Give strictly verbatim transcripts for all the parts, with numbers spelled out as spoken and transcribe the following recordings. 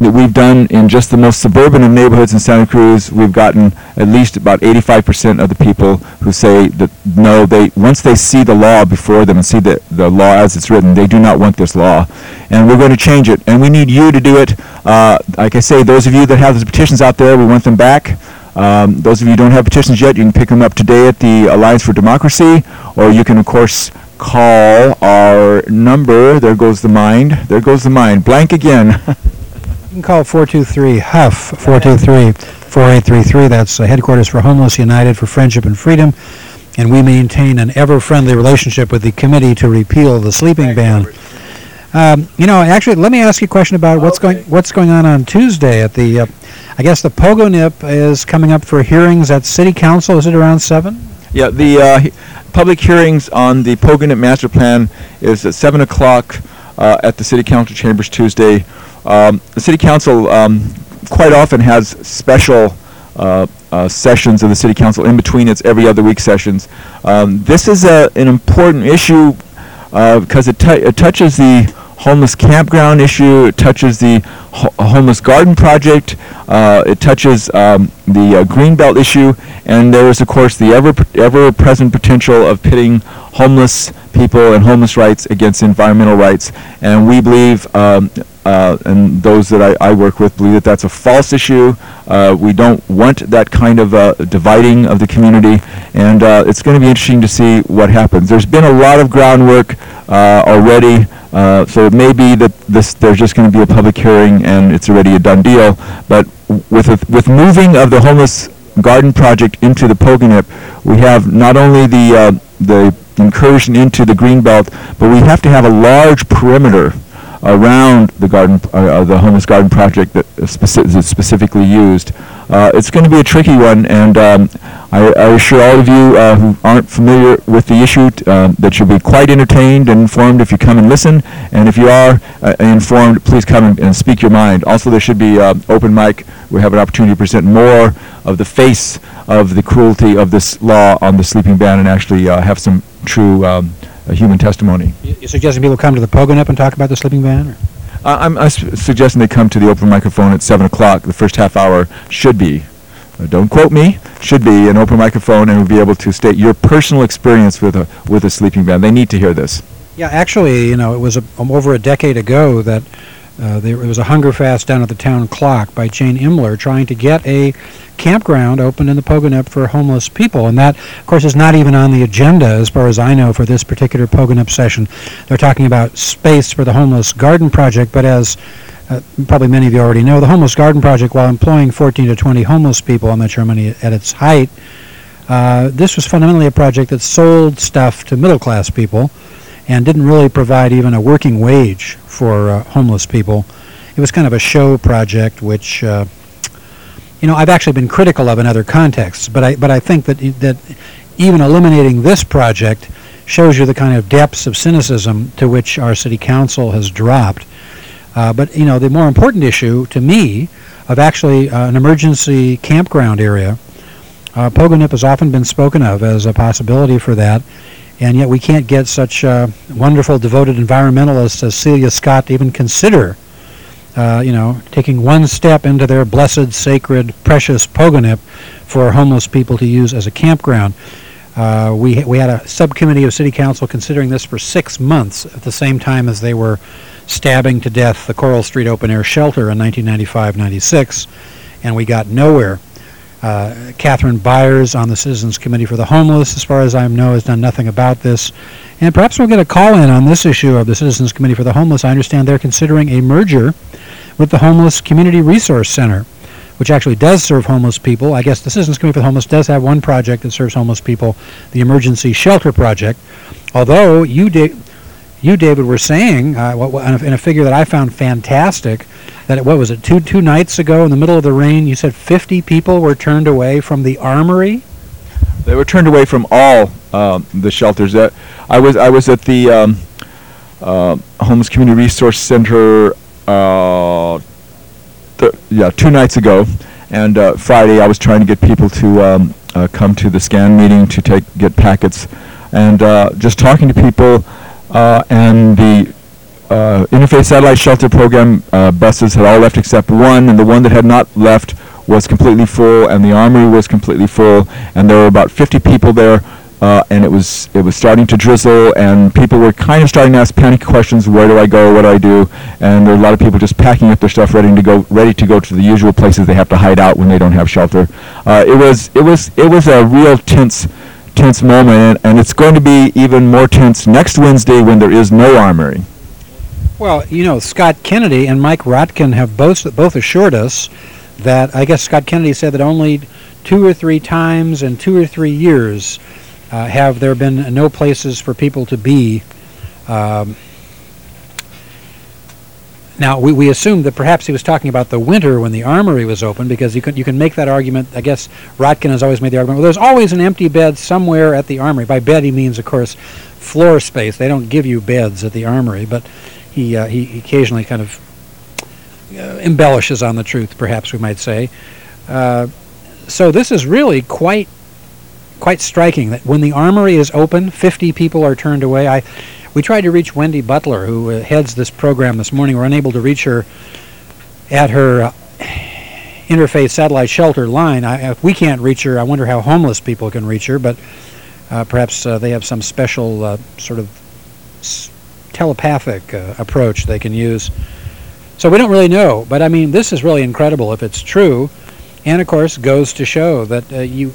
that we've done in just the most suburban of neighborhoods in Santa Cruz, we've gotten at least about eighty-five percent of the people who say that no, they once they see the law before them and see the, the law as it's written, they do not want this law. And we're going to change it. And we need you to do it. Uh, like I say, those of you that have those petitions out there, we want them back. Um, those of you who don't have petitions yet, you can pick them up today at the Alliance for Democracy, or you can, of course, call our number. There goes the mind. There goes the mind. Blank again. You can call four two three H U F, four two three, four eight three three. That's uh, Headquarters for Homeless United for Friendship and Freedom. And we maintain an ever-friendly relationship with the Committee to Repeal the Sleeping Ban. Um, you know, actually, let me ask you a question about what's Okay. going what's going on on Tuesday at the, uh, I guess the Pogo Nip is coming up for hearings at City Council. Is it around seven? Yeah, the uh, he- public hearings on the Pogonip Master Plan is at seven o'clock uh, at the City Council chambers Tuesday. Um, the City Council um, quite often has special uh, uh, sessions of the City Council in between its every other week sessions. Um, this is a, an important issue uh, because it, t- it touches the homeless campground issue, it touches the ho- homeless garden project, uh, it touches um, the uh, Greenbelt issue, and there is, of course, the ever ever-present potential of pitting homeless people and homeless rights against environmental rights. And we believe, um, uh, and those that I, I work with believe that that's a false issue. Uh, we don't want that kind of uh, dividing of the community, and uh, it's going to be interesting to see what happens. There's been a lot of groundwork uh, already. Uh, so it may be that this there's just going to be a public hearing and it's already a done deal. But w- with a, with moving of the homeless garden project into the Pogonip, we have not only the uh, the incursion into the Greenbelt, but we have to have a large perimeter around the garden, uh, the homeless garden project that is speci- is specifically used. Uh, it's going to be a tricky one, and um, I, I assure all of you uh, who aren't familiar with the issue t- um, that you'll be quite entertained and informed if you come and listen. And if you are uh, informed, please come and, and speak your mind. Also, there should be uh, open mic. We have an opportunity to present more of the face of the cruelty of this law on the sleeping ban and actually uh, have some true um, uh, human testimony. You, you suggesting people come to the Pogo Nip and talk about the sleeping ban? Or? Uh, I'm, I'm su- suggesting they come to the open microphone at seven o'clock. The first half hour should be, uh, don't quote me, should be an open microphone, and we'll be able to state your personal experience with a with a sleeping ban. They need to hear this. Yeah, actually, you know, it was a, um, over a decade ago that uh, there was a hunger fast down at the town clock by Jane Imler trying to get a campground open in the Pogo Nip for homeless people. And that, of course, is not even on the agenda, as far as I know, for this particular Pogo Nip session. They're talking about space for the Homeless Garden Project, but as uh, probably many of you already know, the Homeless Garden Project, while employing fourteen to twenty homeless people, I'm not sure how many at its height, uh, this was fundamentally a project that sold stuff to middle-class people and didn't really provide even a working wage for uh, homeless people. It was kind of a show project, which, uh, you know, I've actually been critical of in other contexts, but I but I think that that even eliminating this project shows you the kind of depths of cynicism to which our city council has dropped. Uh, but, you know, the more important issue to me of actually uh, an emergency campground area, uh, Pogo Nip has often been spoken of as a possibility for that. And yet we can't get such uh, wonderful, devoted environmentalists as Celia Scott to even consider, uh, you know, taking one step into their blessed, sacred, precious Pogo Nip for homeless people to use as a campground. Uh, we we had a subcommittee of City Council considering this for six months at the same time as they were stabbing to death the Coral Street Open Air Shelter in nineteen ninety-five ninety-six, and we got nowhere. Uh, Catherine Byers on the Citizens Committee for the Homeless, as far as I know, has done nothing about this. And perhaps we'll get a call-in on this issue of the Citizens Committee for the Homeless. I understand they're considering a merger with the Homeless Community Resource Center, which actually does serve homeless people. I guess the Citizens Committee for the Homeless does have one project that serves homeless people, the Emergency Shelter Project. Although you, da- you David, were saying, uh, what, what, in a figure that I found fantastic, that, what was it, two two nights ago in the middle of the rain, you said fifty people were turned away from the Armory? They were turned away from all um, the shelters. Uh, I was I was at the um, uh, Homeless Community Resource Center uh, th- yeah two nights ago, and uh, Friday I was trying to get people to um, uh, come to the SCAN meeting to take get packets, and uh, just talking to people uh, and the uh, Interfaith Satellite Shelter Program uh, buses had all left except one, and the one that had not left was completely full, and the Armory was completely full, and there were about fifty people there, uh, and it was it was starting to drizzle, and people were kind of starting to ask panic questions: where do I go? What do I do? And there were a lot of people just packing up their stuff, ready to go, ready to go to the usual places they have to hide out when they don't have shelter. Uh, it was it was it was a real tense. tense moment, and, and it's going to be even more tense next Wednesday when there is no Armory. Well, you know, Scott Kennedy and Mike Rotkin have both both assured us that, I guess Scott Kennedy said that only two or three times in two or three years uh, have there been no places for people to be. Um, Now, we, we assumed that perhaps he was talking about the winter when the Armory was open, because you can you can make that argument. I guess Rotkin has always made the argument, well, there's always an empty bed somewhere at the Armory. By bed, he means, of course, floor space. They don't give you beds at the Armory, but he, uh, he occasionally kind of uh, embellishes on the truth, perhaps we might say. Uh, so this is really quite quite striking, that when the Armory is open, fifty people are turned away. I We tried to reach Wendy Butler, who uh, heads this program this morning. We're unable to reach her at her uh, Interfaith Satellite Shelter line. I, if we can't reach her, I wonder how homeless people can reach her, but uh, perhaps uh, they have some special uh, sort of s- telepathic uh, approach they can use. So we don't really know, but I mean, this is really incredible if it's true, and of course goes to show that uh, you...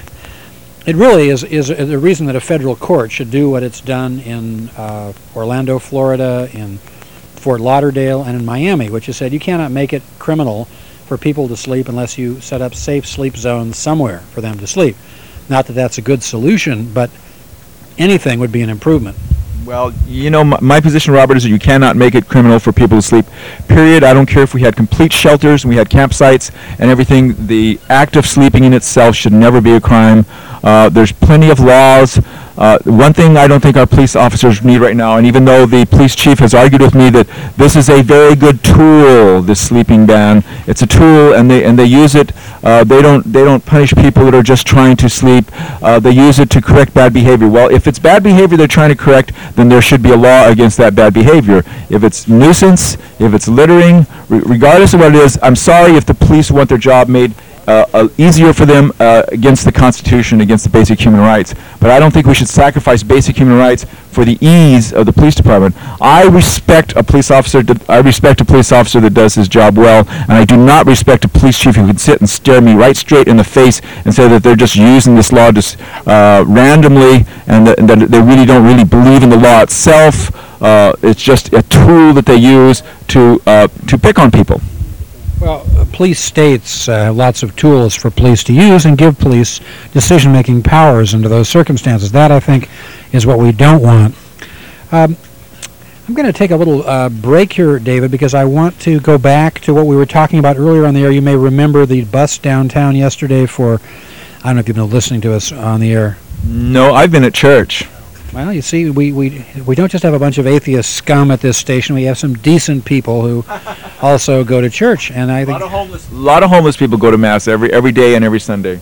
It really is, is a reason that a federal court should do what it's done in uh, Orlando, Florida, in Fort Lauderdale, and in Miami, which has said you cannot make it criminal for people to sleep unless you set up safe sleep zones somewhere for them to sleep. Not that that's a good solution, but anything would be an improvement. Well, you know, my, my position, Robert, is that you cannot make it criminal for people to sleep, period. I don't care if we had complete shelters and we had campsites and everything. The act of sleeping in itself should never be a crime. Uh, there's plenty of laws. Uh, one thing I don't think our police officers need right now, and even though the police chief has argued with me that this is a very good tool, this sleeping ban, it's a tool, and they and they use it. Uh, they don't they don't punish people that are just trying to sleep. Uh, they use it to correct bad behavior. Well, if it's bad behavior they're trying to correct, then there should be a law against that bad behavior. If it's nuisance, if it's littering, re- regardless of what it is, I'm sorry if the police want their job made Uh, uh, easier for them uh, against the Constitution, against the basic human rights. But I don't think we should sacrifice basic human rights for the ease of the police department. I respect a police officer. D- I respect a police officer that does his job well, and I do not respect a police chief who can sit and stare me right straight in the face and say that they're just using this law just uh, randomly, and that, and that they really don't really believe in the law itself. Uh, it's just a tool that they use to uh, to pick on people. Well, uh, police states uh, have lots of tools for police to use and give police decision-making powers under those circumstances. That, I think, is what we don't want. Um, I'm going to take a little uh, break here, David, because I want to go back to what we were talking about earlier on the air. You may remember the bus downtown yesterday for, I don't know if you've been listening to us on the air. No, I've been at church. Well, you see, we, we we don't just have a bunch of atheist scum at this station. We have some decent people who also go to church, and I think a lot of homeless, a lot of homeless people go to mass every every day and every Sunday.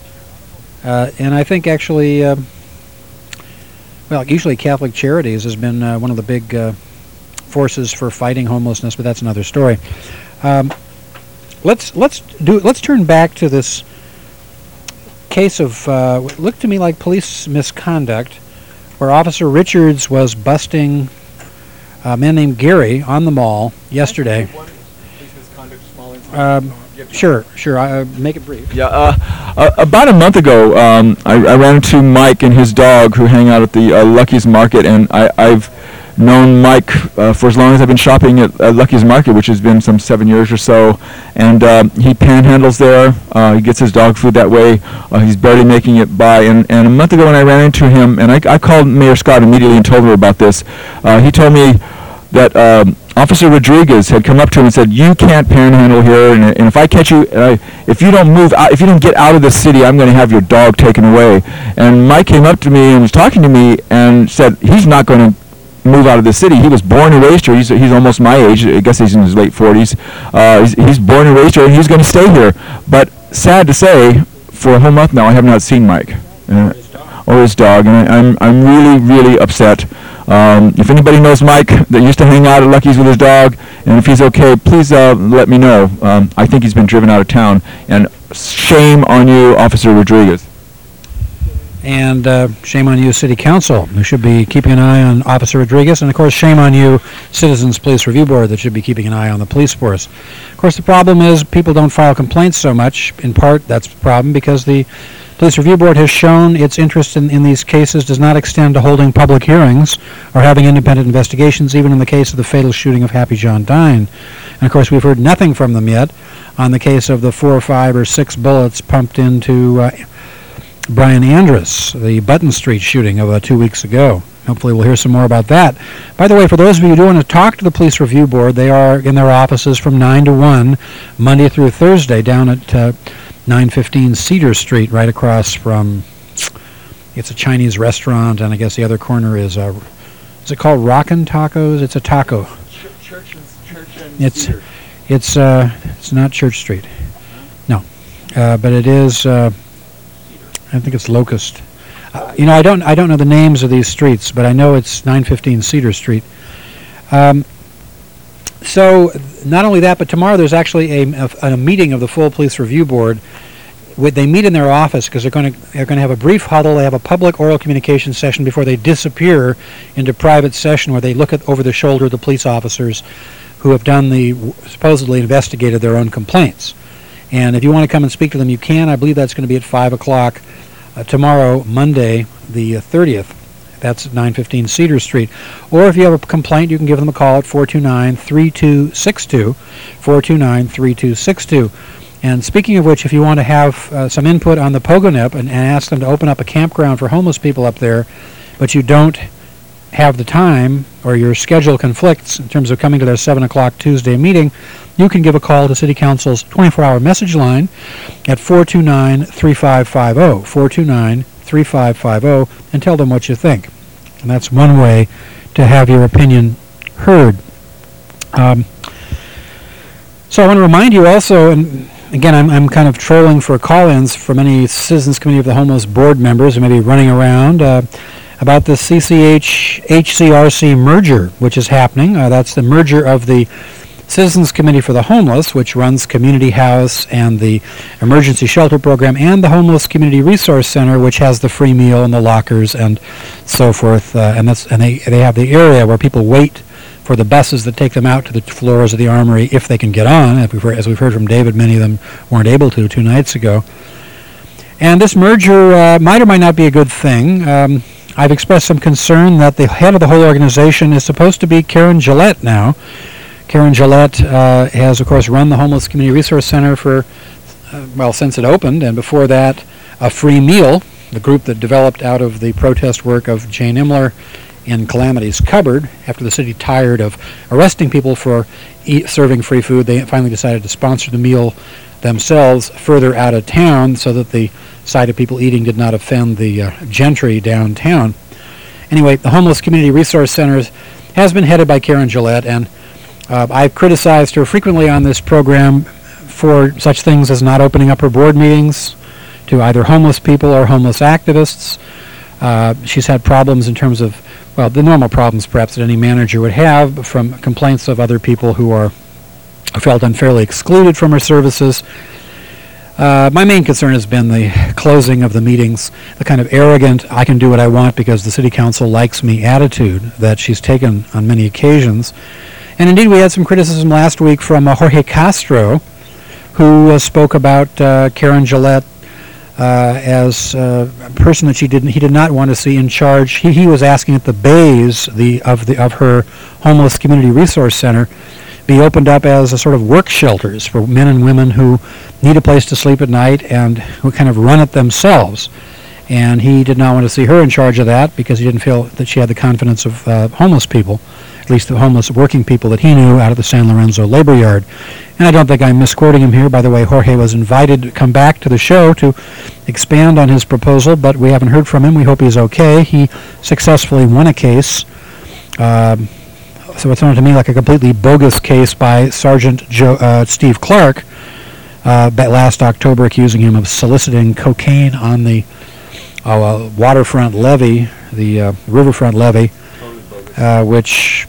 Uh, and I think actually, uh, well, usually Catholic Charities has been uh, one of the big uh, forces for fighting homelessness, but that's another story. Um, let's let's do let's turn back to this case of uh, what looked to me like police misconduct, where Officer Richards was busting a man named Gary on the mall yesterday. Um, sure, sure. Uh, make it brief. Yeah, uh, uh, about a month ago, um, I, I ran into Mike and his dog, who hang out at the uh, Lucky's Market, and I, I've known Mike uh, for as long as I've been shopping at uh, Lucky's Market, which has been some seven years or so. And um, he panhandles there. Uh, he gets his dog food that way. Uh, he's barely making it by. And, and a month ago when I ran into him, and I, I called Mayor Scott immediately and told her about this, uh, he told me that um, Officer Rodriguez had come up to him and said, "You can't panhandle here, and, and if I catch you, uh, if you don't move out, if you don't get out of the city, I'm going to have your dog taken away." And Mike came up to me and was talking to me and said he's not going to move out of the city. He was born and raised here. He's he's almost my age. I guess he's in his late forties. Uh, he's, he's born and raised here, and he's going to stay here. But sad to say, for a whole month now, I have not seen Mike. Uh, or his dog, and I, I'm I'm really really upset. Um, if anybody knows Mike that used to hang out at Lucky's with his dog, and if he's okay, please uh, let me know. Um, I think he's been driven out of town, and shame on you, Officer Rodriguez. And uh, shame on you, City Council. You should be keeping an eye on Officer Rodriguez. And, of course, shame on you, Citizens Police Review Board, that should be keeping an eye on the police force. Of course, the problem is people don't file complaints so much. In part, that's the problem because the Police Review Board has shown its interest in, in these cases does not extend to holding public hearings or having independent investigations, even in the case of the fatal shooting of Happy John Dine. And, of course, we've heard nothing from them yet on the case of the four or five or six bullets pumped into uh, Brian Andrus, the Button Street shooting of uh, two weeks ago. Hopefully we'll hear some more about that. By the way, for those of you who do want to talk to the Police Review Board, they are in their offices from nine to one, Monday through Thursday, down at uh, nine fifteen Cedar Street, right across from, it's a Chinese restaurant, and I guess the other corner is, uh, is it called Rockin' Tacos? It's a taco. Church, church and, church and It's, Cedar. it's, uh, it's not Church Street. No. Uh, but it is, uh, I think it's Locust. Uh, you know, I don't I don't know the names of these streets, but I know it's nine fifteen Cedar Street. Um, so not only that, but tomorrow there's actually a, a, a meeting of the full Police Review Board. With, they meet in their office because they're going to they're going to have a brief huddle. They have a public oral communication session before they disappear into private session where they look at over the shoulder of the police officers who have done the supposedly investigated their own complaints. And if you want to come and speak to them, you can. I believe that's going to be at five o'clock uh, tomorrow, Monday, the uh, thirtieth. That's at nine fifteen Cedar Street. Or if you have a complaint, you can give them a call at four two nine, three two six two, four two nine, three two six two. And speaking of which, if you want to have uh, some input on the Pogonip and, and ask them to open up a campground for homeless people up there, but you don't have the time or your schedule conflicts in terms of coming to their seven o'clock Tuesday meeting, you can give a call to City Council's twenty-four hour message line at four two nine, three five five zero, four two nine, three five five zero, and tell them what you think. And that's one way to have your opinion heard. Um, so I want to remind you also, and again, I'm, I'm kind of trolling for call-ins from any Citizens Committee of the Homeless Board members who may be running around, uh, about the C C H H C R C merger, which is happening. Uh, that's the merger of the Citizens Committee for the Homeless, which runs Community House and the Emergency Shelter Program, and the Homeless Community Resource Center, which has the free meal and the lockers and so forth. Uh, and that's and they they have the area where people wait for the buses that take them out to the floors of the Armory if they can get on. As we've heard, as we've heard from David, many of them weren't able to two nights ago. And this merger uh, might or might not be a good thing. Um, I've expressed some concern that the head of the whole organization is supposed to be Karen Gillette now. Karen Gillette uh, has, of course, run the Homeless Community Resource Center for, uh, well, since it opened, and before that, a free meal, the group that developed out of the protest work of Jane Imler in Calamity's Cupboard. After the city tired of arresting people for eat, serving free food, they finally decided to sponsor the meal themselves further out of town so that the sight of people eating did not offend the uh, gentry downtown. Anyway, the Homeless Community Resource Center has been headed by Karen Gillette, and uh, I've criticized her frequently on this program for such things as not opening up her board meetings to either homeless people or homeless activists. Uh, she's had problems in terms of, well, the normal problems perhaps that any manager would have, from complaints of other people who are felt unfairly excluded from her services. Uh, my main concern has been the closing of the meetings, the kind of arrogant, I can do what I want because the city council likes me attitude that she's taken on many occasions. And indeed, we had some criticism last week from uh, Jorge Castro, who uh, spoke about uh, Karen Gillette uh, as uh, a person that she didn't, he did not want to see in charge. He, he was asking that the bays the, of, the, of her Homeless Community Resource Center be opened up as a sort of work shelters for men and women who need a place to sleep at night and who kind of run it themselves. And he did not want to see her in charge of that because he didn't feel that she had the confidence of uh, homeless people, at least the homeless working people that he knew out of the San Lorenzo labor yard. And I don't think I'm misquoting him here. By the way, Jorge was invited to come back to the show to expand on his proposal, but we haven't heard from him. We hope he's okay. He successfully won a case. Um, So it's known to me like a completely bogus case by Sergeant Joe, uh, Steve Clark uh, last October, accusing him of soliciting cocaine on the a waterfront levee, the uh, riverfront levee, uh, which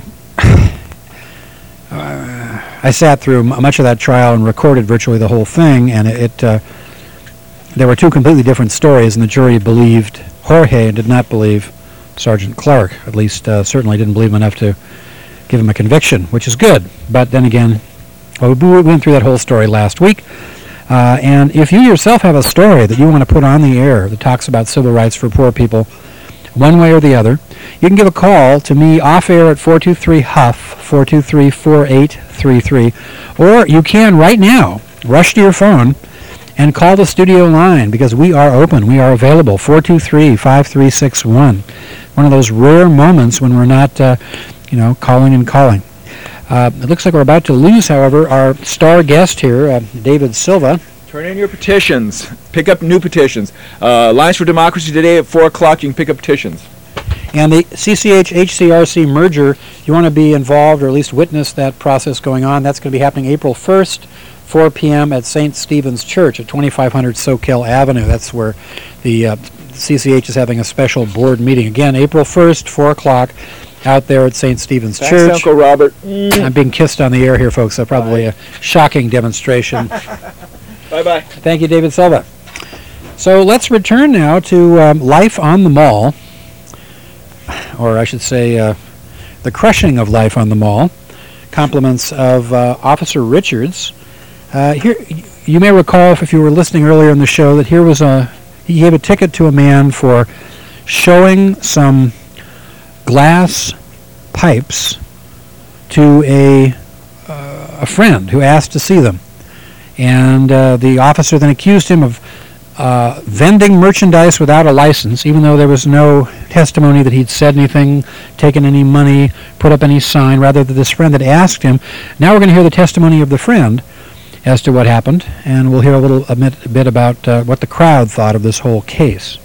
uh, I sat through m- much of that trial and recorded virtually the whole thing, and it, it uh, there were two completely different stories, and the jury believed Jorge and did not believe Sergeant Clark. At least, uh, certainly didn't believe him enough to give him a conviction, which is good. But then again, well, we went through that whole story last week. Uh, and if you yourself have a story that you want to put on the air that talks about civil rights for poor people, one way or the other, you can give a call to me off air at four two three Huff, four two three, four eight three three, or you can right now rush to your phone and call the studio line, because we are open, we are available, four two three, five three six one. One of those rare moments when we're not, uh, you know, calling and calling. Uh, it looks like we're about to lose, however, our star guest here, uh, David Silva. Turn in your petitions. Pick up new petitions. Uh, Alliance for Democracy today at four o'clock. You can pick up petitions. And the C C H H C R C merger, you want to be involved or at least witness that process going on. That's going to be happening April first, four p.m. at Saint Stephen's Church at twenty-five hundred Soquel Avenue. That's where the uh, C C H is having a special board meeting. Again, April first, four o'clock, out there at Saint Stephen's Thanks, Church. Uncle Robert. I'm being kissed on the air here, folks. So probably a shocking demonstration. Bye-bye. Thank you, David Silva. So let's return now to um, life on the mall, or I should say uh, the crushing of life on the mall. Compliments of uh, Officer Richards. Uh, here, you may recall, if you were listening earlier in the show, that here was a he gave a ticket to a man for showing some glass pipes to a uh, a friend who asked to see them, and uh, the officer then accused him of uh, vending merchandise without a license, even though there was no testimony that he'd said anything, taken any money, put up any sign. Rather, that this friend had asked him. Now we're going to hear the testimony of the friend as to what happened, and we'll hear a little a bit, a bit about uh, what the crowd thought of this whole case.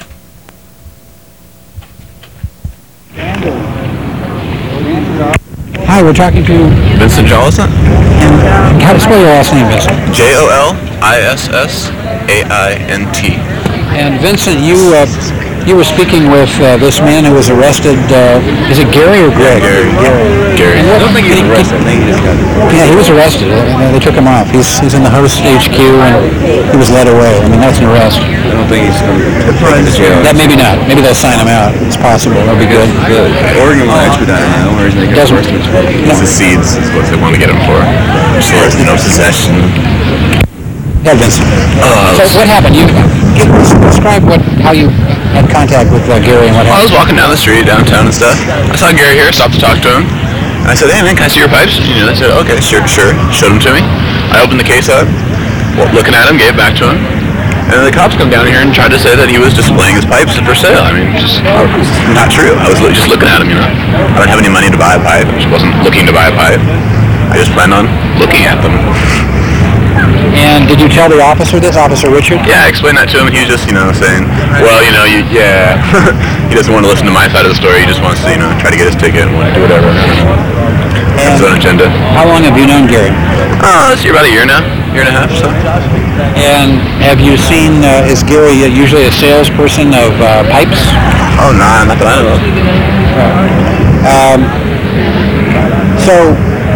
Hi, we're talking to Vincent Jollison. And how to spell your last name, Vincent? J O L I S S A I N T. And Vincent, you uh, you were speaking with uh, this man who was arrested. Uh, is it Gary or Greg? Gary. Gary. Gary. And what- I don't think he was arrested. I think he just got... Yeah, he was arrested. Uh, They took him off. He's he's in the host H Q, and he was led away. I mean, that's an arrest. I don't think he's going to put to jail. That maybe not. Maybe they'll sign him out. It's possible. That'll be good. The Oregon will expedite him. The only reason they get Doesn't- arrested is the seeds is what they want to get him for. So there's no possession. Yeah, Vincent. Uh, So what happened? You give, describe what how you had contact with uh, Gary and what I was happened. walking down the street downtown and stuff. I saw Gary here, stopped to talk to him. And I said, hey man, can I see your pipes? You know, they said, okay, sure, sure. Showed them to me. I opened the case up, well, looking at him, gave it back to him. And then the cops come down here and tried to say that he was displaying his pipes for sale. I mean, just not true. I was lo- just looking at him, you know. I don't have any money to buy a pipe. I just wasn't looking to buy a pipe. I just planned on looking at them. And did you tell the officer this, Officer Richard? Yeah, I explained that to him, and he was just, you know, saying, well, you know, you, yeah. He doesn't want to listen to my side of the story. He just wants to, you know, try to get his ticket and want to do whatever. That's his own agenda. How long have you known Gary? Oh, this year, about a year now. Year and a half, so. And have you seen, uh, is Gary uh, usually a salesperson of uh, pipes? Oh, nah, not that I know of. Um, so,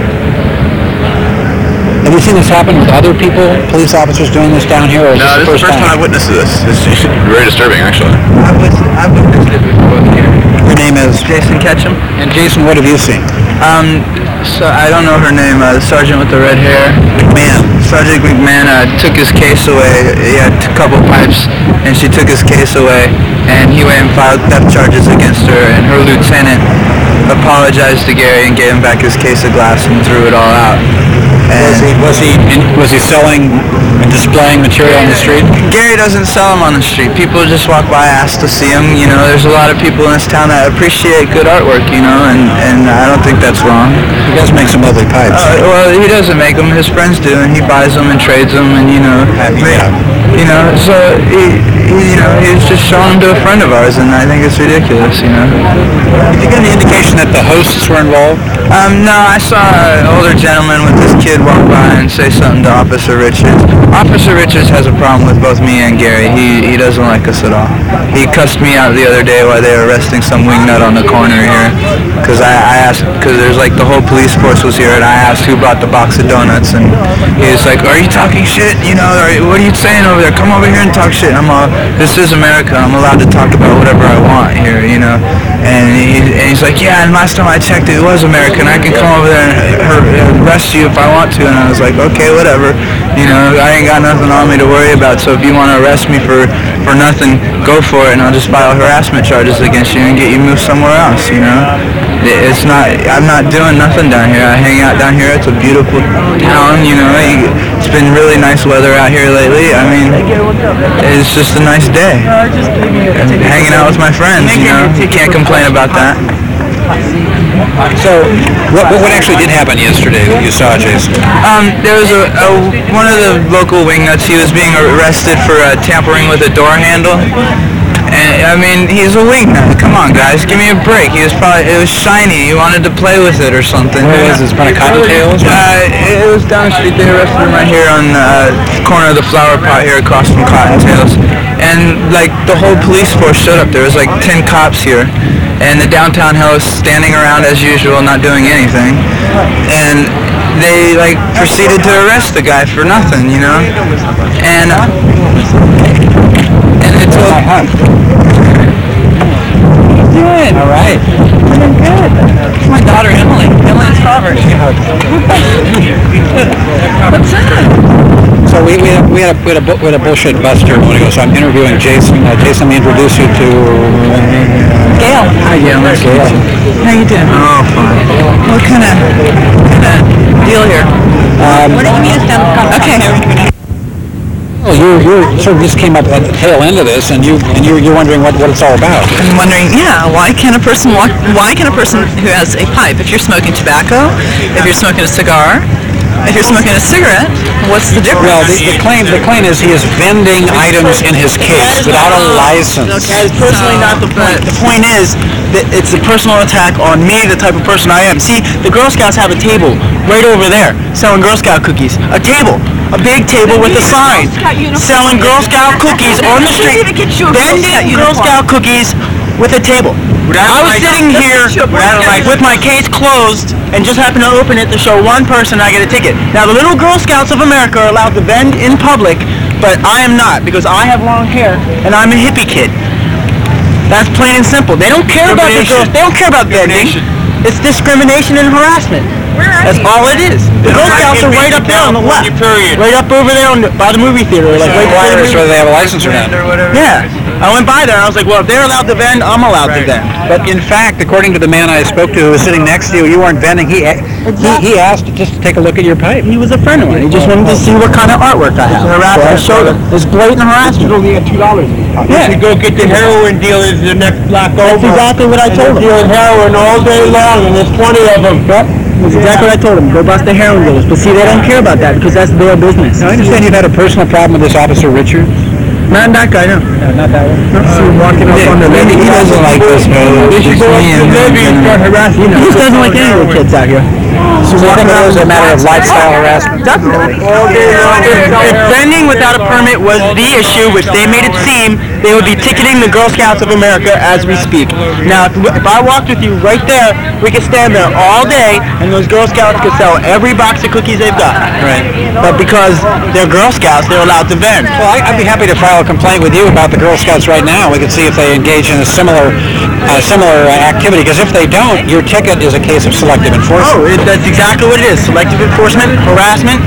have you seen this happen with other people, police officers doing this down here? Or is No, this is the first time I've witnessed this. It's very disturbing, actually. I've witnessed, I've witnessed it before here. Your name is? Jason Ketchum. And Jason, what have you seen? Um, so I don't know her name. Uh, the sergeant with the red hair. Man. Sergeant McMahon uh, took his case away. He had a couple pipes, and she took his case away. And he went and filed theft charges against her. And her lieutenant apologized to Gary and gave him back his case of glass and threw it all out. Was he, was he, was he selling and displaying material on the street? Gary doesn't sell them on the street. People just walk by, ask to see them. You know, there's a lot of people in this town that appreciate good artwork, you know, and, and I don't think that's wrong. He does make some lovely pipes. Uh, well, he doesn't make them. His friends do, and he buys them and trades them, and, you know, Yeah. you know, so he, you know, he was just showing them to a friend of ours, and I think it's ridiculous, you know. Did you get any indication that the hosts were involved? Um, no, I saw an older gentleman with his kid walk by and say something to Officer Richards. Officer Richards has a problem with both me and Gary. He he doesn't like us at all. He cussed me out the other day while they were arresting some wingnut on the corner here. Because I, I asked, because there's like the whole police force was here, and I asked who brought the box of donuts, and he was like, are you talking shit? You know, are, what are you saying over there? Come over here and talk shit. And I'm all, this is America. I'm allowed to talk about whatever I want here, you know. And, he, and he's like, yeah, and last time I checked, it was America, and I can come over there and arrest you if I want to. And I was like, okay, whatever. You know, I ain't got nothing on me to worry about, so if you want to arrest me for, for nothing, go for it, and I'll just file harassment charges against you and get you moved somewhere else, you know? It's not, I'm not doing nothing down here. I hang out down here. It's a beautiful town, you know. It's been really nice weather out here lately. I mean, it's just a nice day. And hanging out with my friends, you know. You can't complain about that. So, what, what actually did happen yesterday that you saw, Jason? Um, there was a, a one of the local wingnuts. He was being arrested for uh, tampering with a door handle. And, I mean, he's a wingnut. Come on, guys, give me a break. He was probably, it was shiny. He wanted to play with it or something. Where was this? Front of Cottontails? Uh, it was down the street. They arrested him right here on the uh, corner of the flower pot here across from Cottontails. And, like, the whole police force showed up. There was, like, ten cops here. And the downtown hell was standing around as usual, not doing anything. And they, like, proceeded to arrest the guy for nothing, you know? And... And it's all... What are you doing? All right. I'm doing good. It's my daughter, Emily. Emily's Robert. What's up? So we, we, had, we, had a, we, had a, bu- we had a bullshit buster a moment ago, so I'm interviewing Jason. Uh, Jason, let me introduce you to... Gail. Hi, Gail. Nice to meet you. How you doing? Oh, fine. What kind of, kind of deal here? Um, What do you mean it's down the Okay. well, you you sort of just came up at the tail end of this, and you and you you're wondering what, what it's all about. I'm wondering, yeah, why can a person walk, why can a person who has a pipe, if you're smoking tobacco, if you're smoking a cigar, if you're smoking a cigarette, what's the difference? Well, the, the claim the claim is he is vending items in his case without a license. That is personally not the point. The point is that it's a personal attack on me, the type of person I am. See, the Girl Scouts have a table right over there selling Girl Scout cookies. A table. A big table with a sign selling Girl Scout cookies on the street. Vending Girl Scout cookies with a table. I was sitting here with my case closed and just happened to open it to show one person I get a ticket. Now, the little Girl Scouts of America are allowed to vend in public, but I am not because I have long hair and I'm a hippie kid. That's plain and simple. They don't care about the girls. They don't care about vending. It's discrimination and harassment. That's all it is. The Girl Scouts are right up there on the left. Right up over there on the, by the movie theater. Like right Inquire before the whether they have a license or not. Yeah. I went by there and I was like, well, if they're allowed to vend, I'm allowed to vend. But in fact, according to the man I spoke to who was sitting next to you, you weren't vending. He he, he asked just to take a look at your pipe. He was a friend of mine. He just wanted to see what kind of artwork I have. I showed him. It's blatant harassment. You only got two dollars. Yeah. You go get the heroin dealers the next block over. That's exactly what I told him. They're dealing heroin all day long, and there's twenty of them. Yep. That's exactly what I told him. Go bust the heroin dealers. But see, they don't care about that because that's their business. Now, I understand you've had a personal problem with this Officer Richards. Not that guy, no. Not that one. No. See him walking up on the lady. He doesn't like this guy. They should go up to Libby and start harassing them. He just doesn't like any of the kids out here. So I think it was a matter of lifestyle harassment. Definitely. If, if vending without a permit was the issue, which they made it seem, they would be ticketing the Girl Scouts of America as we speak. Now, if, if I walked with you right there, we could stand there all day, and those Girl Scouts could sell every box of cookies they've got. Right. But because they're Girl Scouts, they're allowed to vend. Well, I, I'd be happy to file a complaint with you about the Girl Scouts right now. We could see if they engage in a similar, uh, similar uh, activity. Because if they don't, your ticket is a case of selective enforcement. Oh, it, that's exactly what it is. Selective enforcement, harassment.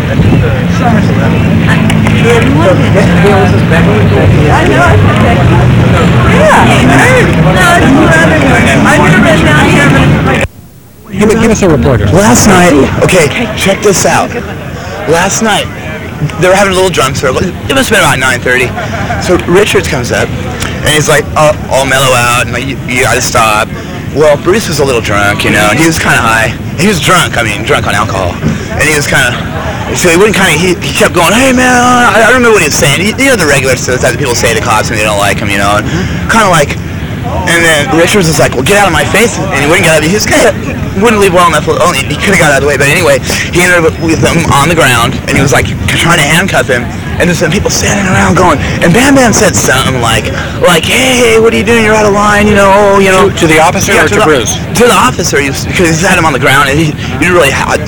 Give, give us a report. Last night, okay, check this out. Last night, they were having a little drum circle. It must have been about nine thirty. So Richards comes up, and he's like, oh, all mellow out, and like, you, you gotta stop. Well, Bruce was a little drunk, you know, and he was kind of high. He was drunk, I mean, drunk on alcohol. And he was kind of, so he wouldn't kind of, he, he kept going, hey, man, I, I don't remember what he was saying. He, you know, the regular stuff that people say to cops when they don't like him, you know, and kind of like, and then Richards was like, well, get out of my face, and he wouldn't get out of, he was kind of, wouldn't leave well enough, only, he could have got out of the way, but anyway, he ended up with him on the ground, and he was like, trying to handcuff him. And there's some people standing around going, and Bam Bam said something like, like, hey, what are you doing? You're out of line, you know, oh, you know. To, to the officer yeah, or to, to the, Bruce? To the officer, he was, because he had him on the ground, and he, he didn't really have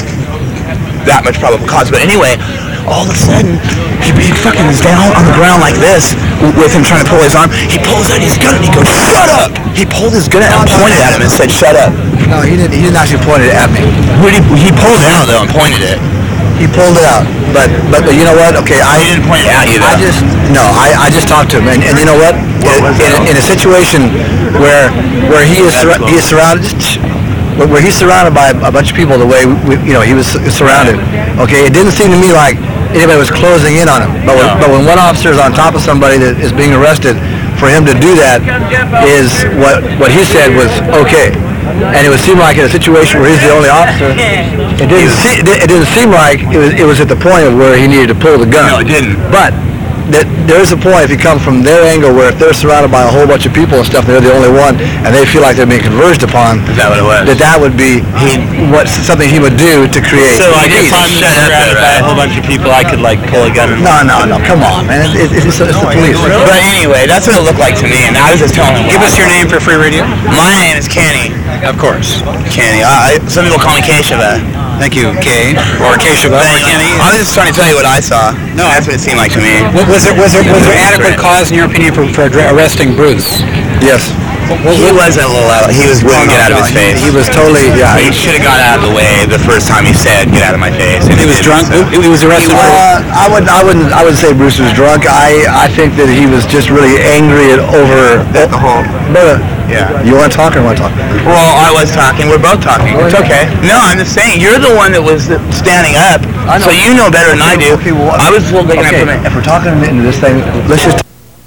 that much probable cause. But anyway, all of a sudden, he, he fucking is down on the ground like this, with him trying to pull his arm. He pulls out his gun, and he goes, shut up! He pulled his gun out and pointed at him and said, shut up. No, he didn't. He didn't actually point it at me. He, he pulled it out, though, and pointed it. He pulled it out, but but, but you know what? Okay, I He didn't point it at you, I though. just no, I, I just talked to him, and, and you know what? In, in, in a situation where where he is surra- he is surrounded, where where he's surrounded by a bunch of people, the way we, you know he was surrounded. Okay, it didn't seem to me like anybody was closing in on him. But when, but when one officer is on top of somebody that is being arrested, for him to do that is what what he said was okay. And it would seem like in a situation where he's the only officer, it didn't, see, it didn't seem like it was, it was at the point of where he needed to pull the gun. No, it didn't. But that there is a point if you come from their angle where if they're surrounded by a whole bunch of people and stuff, and they're the only one, and they feel like they're being converged upon. Is that what it was? That that would be he what something he would do to create. So like if peace. I'm surrounded by a whole bunch of people, I could like pull a gun and... No, no, no. Come on, man. It, it, it's, it's the police. But anyway, that's what it looked like to me, and I was just telling him. Give us your name for free radio. My name is Kenny. Of course. Kenny. I, some people call me Keshava. Thank you, Kay. Or Keshava, or Kenny. I was just trying to tell you what I saw. No, that's what it seemed like to me. Wa- Was there, was there, was there adequate cause, in your opinion, for, for addre- arresting Bruce? Yes. He was a little out. He was wouldn't get out of his face. He was totally yeah. He should have got out of the way the first time he said, "Get out of my face." And He was didn't, drunk? so- He was arrested for... Uh, I wouldn't. I wouldn't. I wouldn't say Bruce was drunk. I. I think that he was just really angry at over. At the whole. But Yeah. you want to talk or want to talk? Well, I was talking. We're both talking. It's okay. No, I'm just saying. You're the one that was standing up, so you know better than I do. Okay, well, I was looking okay, up from it. if we're talking into this thing, let's just.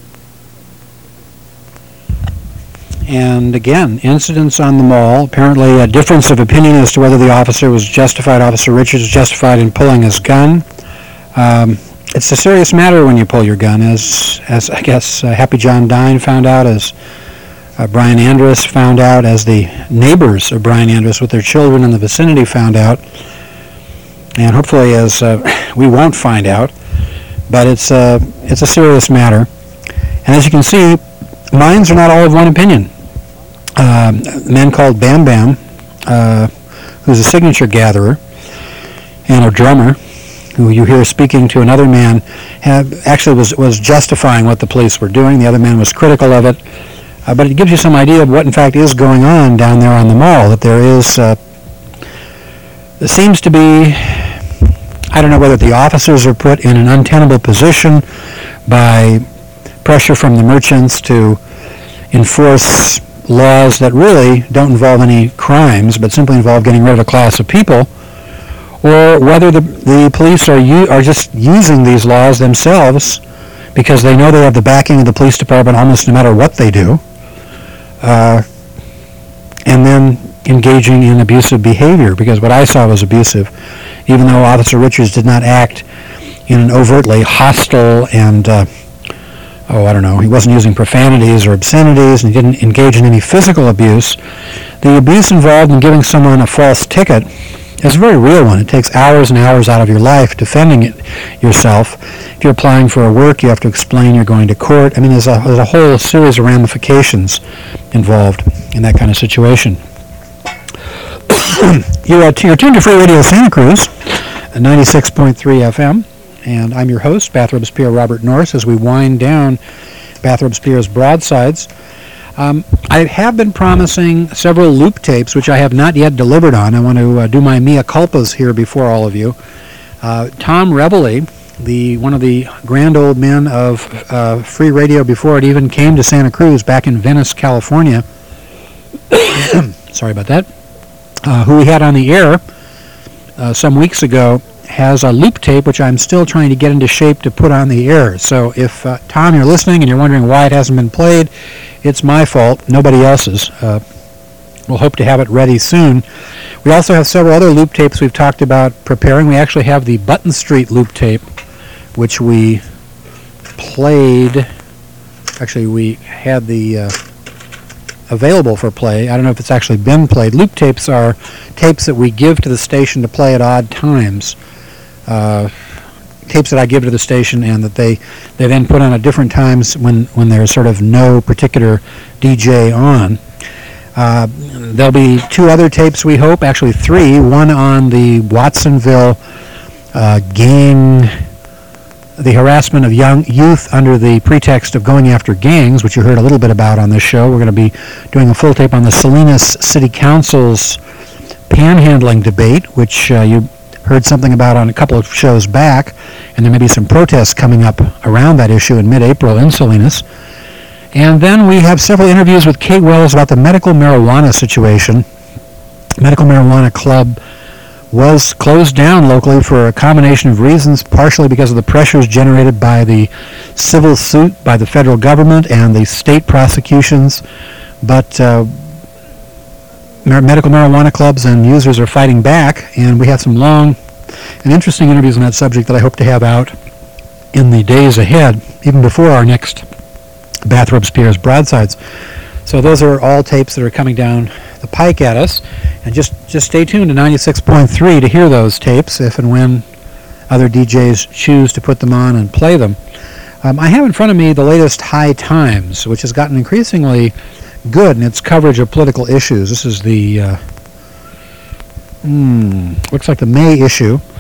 And again, incidents on the mall. Apparently a difference of opinion as to whether the officer was justified, Officer Richards was justified in pulling his gun. Um, it's a serious matter when you pull your gun, as, as I guess uh, Happy John Dine found out, as uh, Brian Andrus found out, as the neighbors of Brian Andrus with their children in the vicinity found out, and hopefully as uh, we won't find out. But it's, uh, it's a serious matter. And as you can see, minds are not all of one opinion. Um, a man called Bam Bam, uh, who's a signature gatherer and a drummer, who you hear speaking to another man, have, actually was, was justifying what the police were doing. The other man was critical of it. Uh, but it gives you some idea of what in fact is going on down there on the mall, that there is, uh, there seems to be, I don't know whether the officers are put in an untenable position by pressure from the merchants to enforce laws that really don't involve any crimes, but simply involve getting rid of a class of people, or whether the, the police are u- are just using these laws themselves because they know they have the backing of the police department almost no matter what they do, uh, and then engaging in abusive behavior, because what I saw was abusive, even though Officer Richards did not act in an overtly hostile and uh, oh, I don't know, he wasn't using profanities or obscenities, and he didn't engage in any physical abuse. The abuse involved in giving someone a false ticket is a very real one. It takes hours and hours out of your life defending it yourself. If you're applying for a work, you have to explain you're going to court. I mean, there's a, there's a whole series of ramifications involved in that kind of situation. you're, uh, you're tuned to Free Radio Santa Cruz, ninety-six point three F M. And I'm your host, Bathrobes Pierre Robert Norris, as we wind down Bathrobes Pierre's Broadsides. Um, I have been promising several loop tapes, which I have not yet delivered on. I want to uh, do my mea culpas here before all of you. Uh, Tom Reveley, the one of the grand old men of uh, free radio before it even came to Santa Cruz back in Venice, California. Sorry about that. Uh, who we had on the air uh, some weeks ago, has a loop tape which I'm still trying to get into shape to put on the air. So if, uh, Tom, you're listening and you're wondering why it hasn't been played, it's my fault, nobody else's. Uh, We'll hope to have it ready soon. We also have several other loop tapes we've talked about preparing. We actually have the Button Street loop tape, which we played. Actually, we had the uh, available for play. I don't know if it's actually been played. Loop tapes are tapes that we give to the station to play at odd times. Uh, tapes that I give to the station and that they, they then put on at different times when, when there's sort of no particular D J on. Uh, there'll be two other tapes, we hope, actually three, one on the Watsonville uh, gang, the harassment of young youth under the pretext of going after gangs, which you heard a little bit about on this show. We're going to be doing a full tape on the Salinas City Council's panhandling debate, which uh, you heard something about on a couple of shows back, and there may be some protests coming up around that issue in mid-April in Salinas. And then we have several interviews with Kate Wells about the medical marijuana situation. Medical Marijuana Club was closed down locally for a combination of reasons, partially because of the pressures generated by the civil suit by the federal government and the state prosecutions. But uh, medical marijuana clubs and users are fighting back, and we have some long and interesting interviews on that subject that I hope to have out in the days ahead, even before our next Bathrobes Piers Broadsides. So those are all tapes that are coming down the pike at us, and just just stay tuned to ninety-six point three to hear those tapes if and when other D Js choose to put them on and play them. Um, I have in front of me the latest High Times, which has gotten increasingly good in its coverage of political issues. This is the uh, hmm, looks like the May issue.